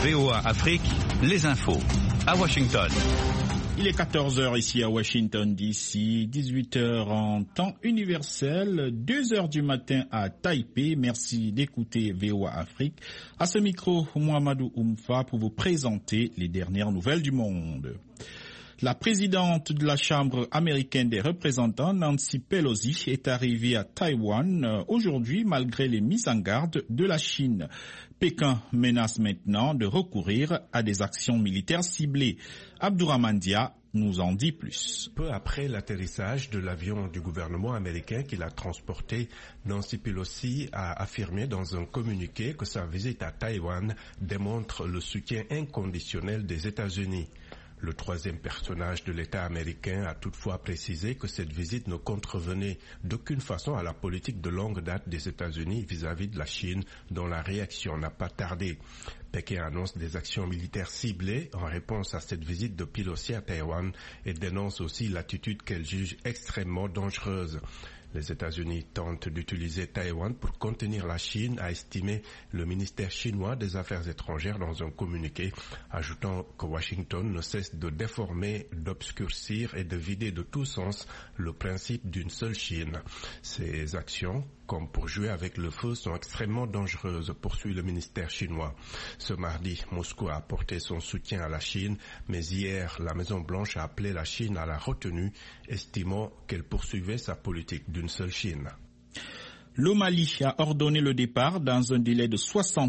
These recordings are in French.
VOA Afrique, les infos. À Washington. Il est 14h ici à Washington DC, 18h en temps universel, 2h du matin à Taipei. Merci d'écouter VOA Afrique. À ce micro, Mohamedou Oumfa pour vous présenter les dernières nouvelles du monde. La présidente de la Chambre américaine des représentants, Nancy Pelosi, est arrivée à Taïwan aujourd'hui malgré les mises en garde de la Chine. Pékin menace maintenant de recourir à des actions militaires ciblées. Abdourahmane Dia nous en dit plus. Peu après l'atterrissage de l'avion du gouvernement américain qui l'a transporté, Nancy Pelosi a affirmé dans un communiqué que sa visite à Taïwan démontre le soutien inconditionnel des États-Unis. Le troisième personnage de l'État américain a toutefois précisé que cette visite ne contrevenait d'aucune façon à la politique de longue date des États-Unis vis-à-vis de la Chine, dont la réaction n'a pas tardé. Pékin annonce des actions militaires ciblées en réponse à cette visite de Pelosi à Taïwan et dénonce aussi l'attitude qu'elle juge extrêmement dangereuse. Les États-Unis tentent d'utiliser Taïwan pour contenir la Chine, a estimé le ministère chinois des Affaires étrangères dans un communiqué, ajoutant que Washington ne cesse de déformer, d'obscurcir et de vider de tout sens le principe d'une seule Chine. Ces actions, comme pour jouer avec le feu, sont extrêmement dangereuses, poursuit le ministère chinois. Ce mardi, Moscou a apporté son soutien à la Chine, mais hier, la Maison-Blanche a appelé la Chine à la retenue, estimant qu'elle poursuivait sa politique d'une seule Chine. Le Mali a ordonné le départ dans un délai de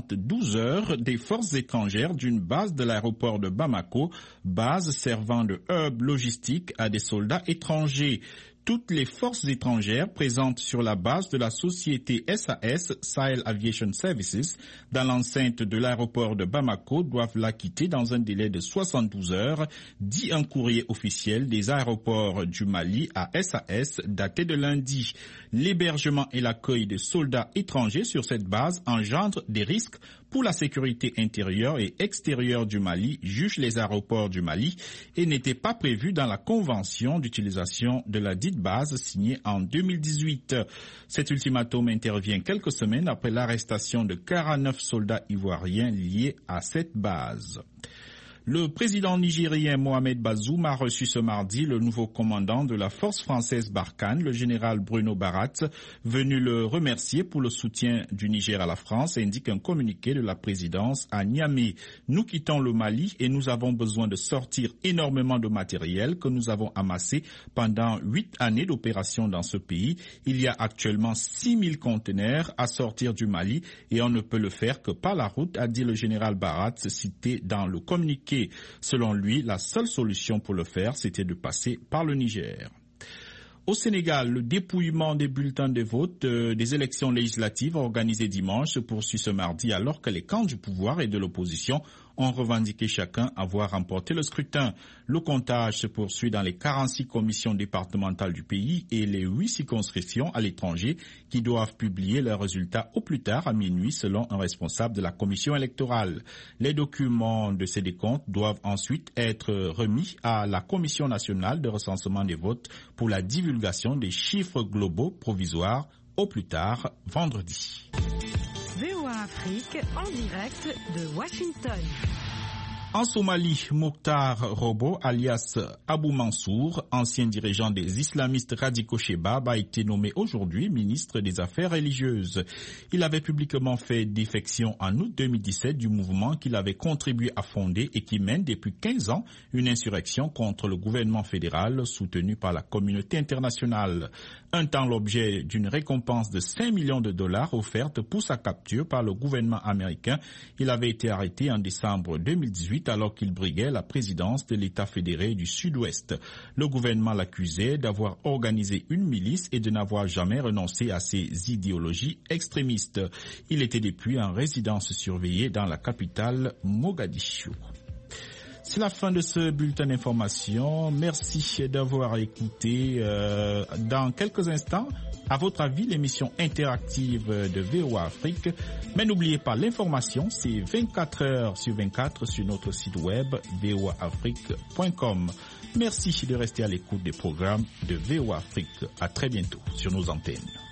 72 heures des forces étrangères d'une base de l'aéroport de Bamako, base servant de hub logistique à des soldats étrangers. Toutes les forces étrangères présentes sur la base de la société SAS, Sahel Aviation Services, dans l'enceinte de l'aéroport de Bamako doivent la quitter dans un délai de 72 heures, dit un courrier officiel des aéroports du Mali à SAS daté de lundi. L'hébergement et l'accueil de soldats étrangers sur cette base engendrent des risques pour la sécurité intérieure et extérieure du Mali, jugent les aéroports du Mali, et n'était pas prévu dans la convention d'utilisation de la dite base signée en 2018. Cet ultimatum intervient quelques semaines après l'arrestation de 49 soldats ivoiriens liés à cette base. Le président nigérien Mohamed Bazoum a reçu ce mardi le nouveau commandant de la force française Barkhane, le général Bruno Barat, venu le remercier pour le soutien du Niger à la France, indique un communiqué de la présidence à Niamey. Nous quittons le Mali et nous avons besoin de sortir énormément de matériel que nous avons amassé pendant 8 années d'opération dans ce pays. Il y a actuellement 6000 conteneurs à sortir du Mali et on ne peut le faire que par la route, a dit le général Barat, cité dans le communiqué. Selon lui, la seule solution pour le faire, c'était de passer par le Niger. Au Sénégal, le dépouillement des bulletins de vote des élections législatives organisées dimanche se poursuit ce mardi alors que les camps du pouvoir et de l'opposition ont revendiqué chacun avoir remporté le scrutin. Le comptage se poursuit dans les 46 commissions départementales du pays et les 8 circonscriptions à l'étranger qui doivent publier leurs résultats au plus tard à minuit selon un responsable de la commission électorale. Les documents de ces décomptes doivent ensuite être remis à la Commission nationale de recensement des votes pour la divulgation des chiffres globaux provisoires au plus tard vendredi. VOA Afrique en direct de Washington. En Somalie, Mokhtar Robo, alias Abou Mansour, ancien dirigeant des islamistes radicaux Shebab, a été nommé aujourd'hui ministre des Affaires religieuses. Il avait publiquement fait défection en août 2017 du mouvement qu'il avait contribué à fonder et qui mène depuis 15 ans une insurrection contre le gouvernement fédéral soutenu par la communauté internationale. Un temps l'objet d'une récompense de 5 millions de dollars offerte pour sa capture par le gouvernement américain. Il avait été arrêté en décembre 2018 alors qu'il briguait la présidence de l'État fédéré du Sud-Ouest. Le gouvernement l'accusait d'avoir organisé une milice et de n'avoir jamais renoncé à ses idéologies extrémistes. Il était depuis en résidence surveillée dans la capitale Mogadiscio. C'est la fin de ce bulletin d'information. Merci d'avoir écouté. Dans quelques instants, à votre avis, l'émission interactive de VOA Afrique. Mais n'oubliez pas, l'information, c'est 24 heures sur 24 sur notre site web voaafrique.com. Merci de rester à l'écoute des programmes de VOA Afrique. À très bientôt sur nos antennes.